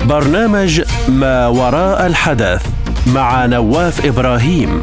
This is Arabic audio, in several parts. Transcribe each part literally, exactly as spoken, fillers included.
برنامج ما وراء الحدث مع نواف إبراهيم.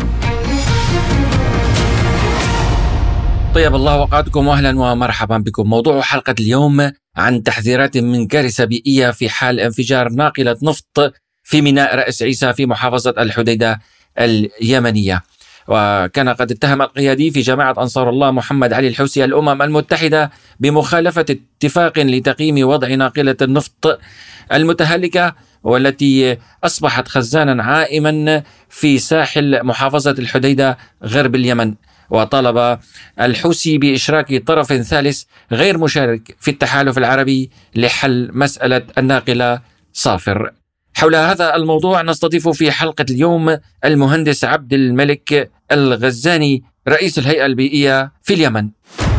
طيب الله وقعدكم وأهلا ومرحبا بكم. موضوع حلقة اليوم عن تحذيرات من كارثة بيئية في حال انفجار ناقلة نفط في ميناء رأس عيسى في محافظة الحديدة اليمنية. وكان قد اتهم القيادي في جماعة أنصار الله محمد علي الحوثي الأمم المتحدة بمخالفة اتفاق لتقييم وضع ناقلة النفط المتهالكة والتي أصبحت خزانا عائما في ساحل محافظة الحديدة غرب اليمن. وطالب الحوثي بإشراك طرف ثالث غير مشارك في التحالف العربي لحل مسألة الناقلة صافر. حول هذا الموضوع نستضيف في حلقة اليوم المهندس عبد الملك الغزاني رئيس الهيئة البيئية في اليمن.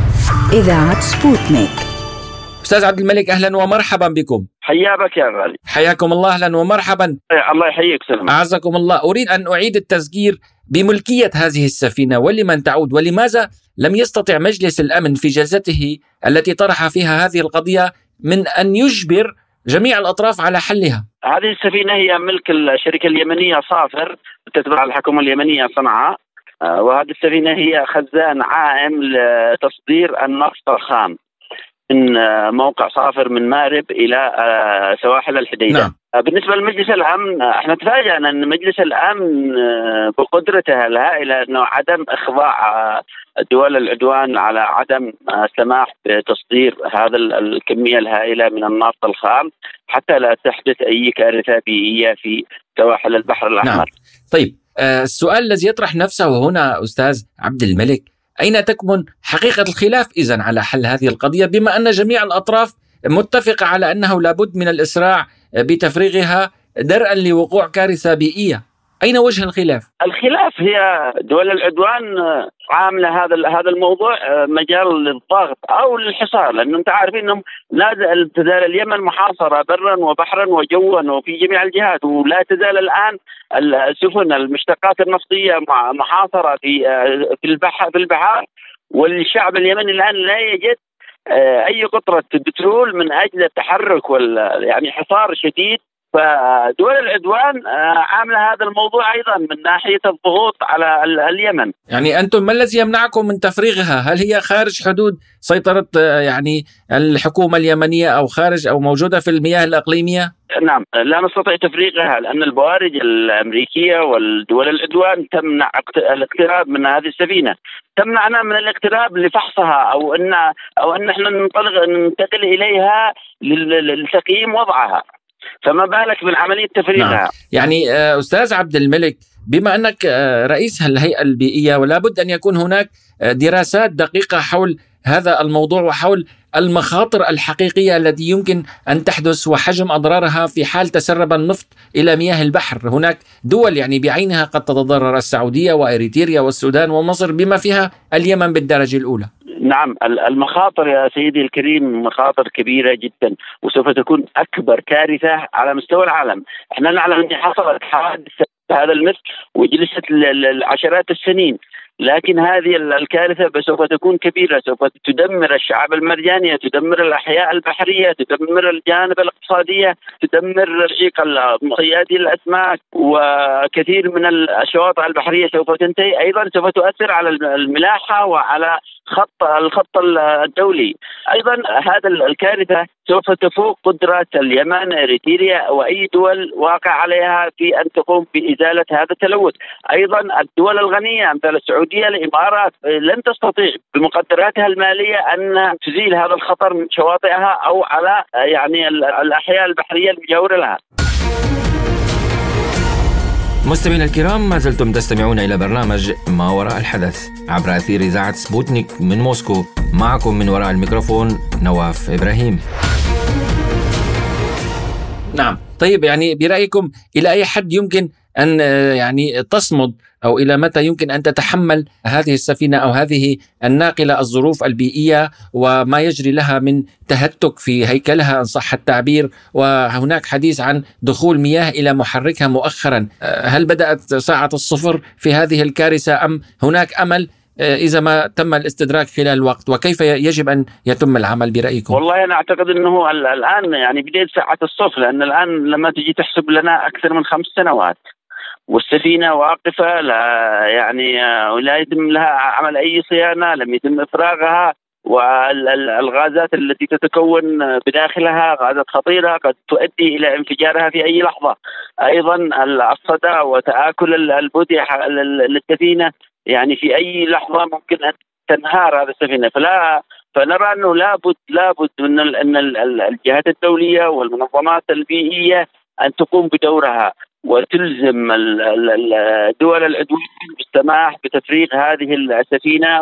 إذاعة سبوتنيك. أستاذ عبد الملك أهلا ومرحبا بكم. حياك يا غالي. حياكم الله أهلا ومرحبا. الله يحييك سلام. أعزكم الله. أريد أن أعيد التذكير بملكية هذه السفينة ولمن تعود، ولماذا لم يستطع مجلس الأمن في جلسته التي طرح فيها هذه القضية من أن يجبر جميع الأطراف على حلها؟ هذه السفينة هي ملك الشركة اليمنية صافر تتبع الحكومة اليمنية صنعاء، وهذه السفينة هي خزان عائم لتصدير النفط الخام من موقع صافر من مارب إلى سواحل الحديدة. نعم. بالنسبة لمجلس الأمن احنا تفاجأنا أن مجلس الأمن بقدرته الهائلة أنه عدم إخضاع دول العدوان على عدم السماح بتصدير هذا الكمية الهائلة من النفط الخام حتى لا تحدث أي كارثة بيئية في سواحل البحر الأحمر. نعم. طيب آه السؤال الذي يطرح نفسه هنا أستاذ عبد الملك، أين تكمن حقيقة الخلاف إذن على حل هذه القضية بما أن جميع الأطراف متفقة على أنه لابد من الإسراع بتفريغها درءا لوقوع كارثة بيئية؟ أين وجه الخلاف؟ الخلاف هي دول العدوان عاملة هذا هذا الموضوع مجال للضغط أو للحصار، لأنه أنت عارفين أنهم لا تزال اليمن محاصرة برا وبحرا وجوا وفي جميع الجهات، ولا تزال الآن السفن المشتقات النفطية محاصرة في في البحر في البحار، والشعب اليمني الآن لا يجد أي قطرة بترول من أجل التحرك وال يعني حصار شديد. فدول العدوان عاملة هذا الموضوع أيضا من ناحية الضغوط على اليمن. يعني أنتم ما الذي يمنعكم من تفريغها؟ هل هي خارج حدود سيطرة يعني الحكومة اليمنية أو خارج أو موجودة في المياه الإقليمية؟ نعم، لا نستطيع تفريغها لأن البوارج الأمريكية والدول العدوان تمنع الاقتراب من هذه السفينة، تمنعنا من الاقتراب لفحصها أو أن أو أن احنا ننطلق ننتقل إليها لتقييم وضعها، فما بالك من عملية تفريغها. نعم. يعني أستاذ عبد الملك، بما أنك رئيس الهيئة البيئية ولا بد أن يكون هناك دراسات دقيقة حول هذا الموضوع وحول المخاطر الحقيقية التي يمكن أن تحدث وحجم أضرارها في حال تسرب النفط إلى مياه البحر. هناك دول يعني بعينها قد تتضرر، السعودية وإريتريا والسودان ومصر بما فيها اليمن بالدرجة الأولى. نعم، المخاطر يا سيدي الكريم مخاطر كبيرة جدا وسوف تكون أكبر كارثة على مستوى العالم. احنا نعلم أن حصلت حوادث هذا المثل وجلست العشرات السنين، لكن هذه الكارثة سوف تكون كبيرة، سوف تدمر الشعاب المرجانية، تدمر الأحياء البحرية، تدمر الجانب الاقتصادية، تدمر رشيق صيادي الأسماك، وكثير من الشواطئ البحرية سوف تنتهي. أيضا سوف تؤثر على الملاحة وعلى خط الخط الدولي. أيضا هذا الكارثة سوف تفوق قدرات اليمن، إريتريا وأي دول واقع عليها في أن تقوم بإزالة هذا التلوث. أيضا الدول الغنية مثل السعودية، الإمارات لن تستطيع بمقدراتها المالية أن تزيل هذا الخطر من شواطئها أو على يعني الأحياء البحرية المجاورة لها. مستمعينا الكرام، ما زلتم تستمعون إلى برنامج ما وراء الحدث عبر أثير إذاعة سبوتنيك من موسكو. معكم من وراء الميكروفون نواف إبراهيم. نعم، طيب يعني برأيكم إلى أي حد يمكن أن يعني تصمد أو إلى متى يمكن أن تتحمل هذه السفينة أو هذه الناقلة الظروف البيئية وما يجري لها من تهتك في هيكلها إن صح التعبير؟ وهناك حديث عن دخول مياه إلى محركها مؤخرا. هل بدأت ساعة الصفر في هذه الكارثة أم هناك أمل إذا ما تم الاستدراك خلال الوقت؟ وكيف يجب أن يتم العمل برأيكم؟ والله أنا أعتقد أنه الآن يعني بداية ساعة الصف، لأن الآن لما تجي تحسب لنا أكثر من خمس سنوات والسفينة واقفة، لا يعني ولا يتم لها عمل أي صيانة، لم يتم إفراغها، والغازات التي تتكون بداخلها غازات خطيرة قد تؤدي إلى انفجارها في أي لحظة. أيضا الصدى وتآكل البودية للسفينة، يعني في أي لحظة ممكن أن تنهار هذه السفينة. فلا فنرى أنه لابد لابد من أن الجهات الدولية والمنظمات البيئية أن تقوم بدورها وتلزم الدول العضوية بالسماح بتفريغ هذه السفينة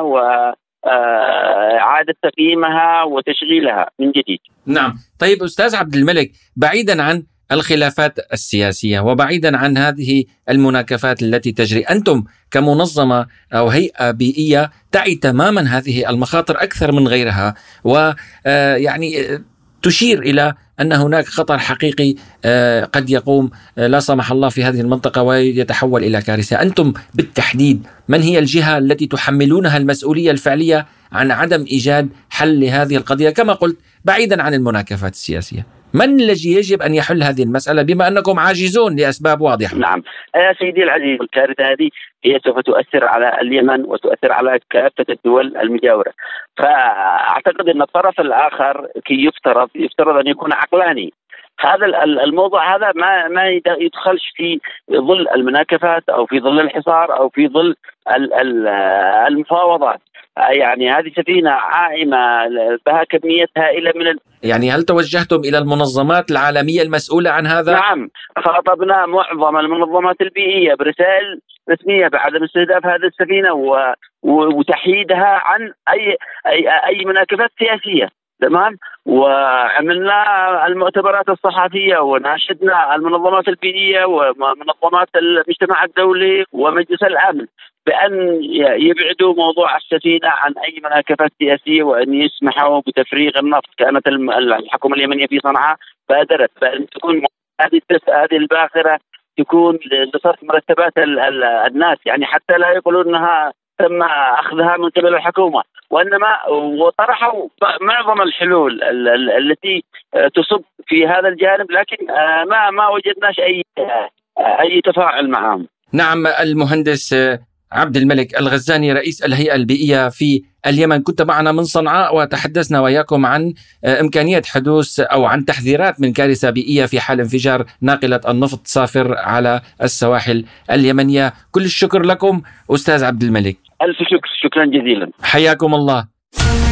وإعادة تقييمها وتشغيلها من جديد. نعم. طيب أستاذ عبد الملك، بعيدا عن الخلافات السياسية وبعيدا عن هذه المناكفات التي تجري، أنتم كمنظمة أو هيئة بيئية تعي تماما هذه المخاطر أكثر من غيرها، ويعني تشير إلى أن هناك خطر حقيقي قد يقوم لا سمح الله في هذه المنطقة ويتحول إلى كارثة. أنتم بالتحديد من هي الجهة التي تحملونها المسؤولية الفعلية عن عدم إيجاد حل لهذه القضية؟ كما قلت بعيدا عن المناكفات السياسية، من الذي يجب أن يحل هذه المسألة بما أنكم عاجزون لأسباب واضحة؟ نعم يا سيدي العزيز، الكارثة هذه هي سوف تؤثر على اليمن وتؤثر على كافة الدول المجاورة. فأعتقد أن الطرف الآخر كي يفترض يفترض أن يكون عقلاني. هذا الموضوع هذا ما ما يدخلش في ظل المناكفات أو في ظل الحصار أو في ظل المفاوضات. يعني هذه سفينة عائمة بها كمية هائلة من ال... يعني هل توجهتم إلى المنظمات العالمية المسؤولة عن هذا؟ نعم، خاطبنا معظم المنظمات البيئية برسائل رسمية بعدم استهداف هذه السفينة و... وتحييدها عن أي أي أي مناكفات سياسية. تمام. وعملنا المؤتمرات الصحفية وناشدنا المنظمات البيئية ومنظمات المجتمع الدولي ومجلس الأمن بأن يبعدوا موضوع السفينة عن أي مناكفات سياسية وأن يسمحوا بتفريغ النفط. كانت الحكومة اليمنية في صنعاء بادرت بأن تكون هذه هذه الباخرة تكون لصرف مرتبات الناس، يعني حتى لا يقولون أنها تم أخذها من قبل الحكومة، وإنما وطرحوا معظم الحلول التي تصب في هذا الجانب، لكن ما ما وجدناش أي أي تفاعل معهم. نعم. المهندس عبد الملك الغزاني رئيس الهيئة البيئية في اليمن، كنت معنا من صنعاء وتحدثنا وياكم عن إمكانية حدوث أو عن تحذيرات من كارثة بيئية في حال انفجار ناقلة النفط صافر على السواحل اليمنية. كل الشكر لكم أستاذ عبد الملك. ألف شكر، شكرا جزيلا، حياكم الله.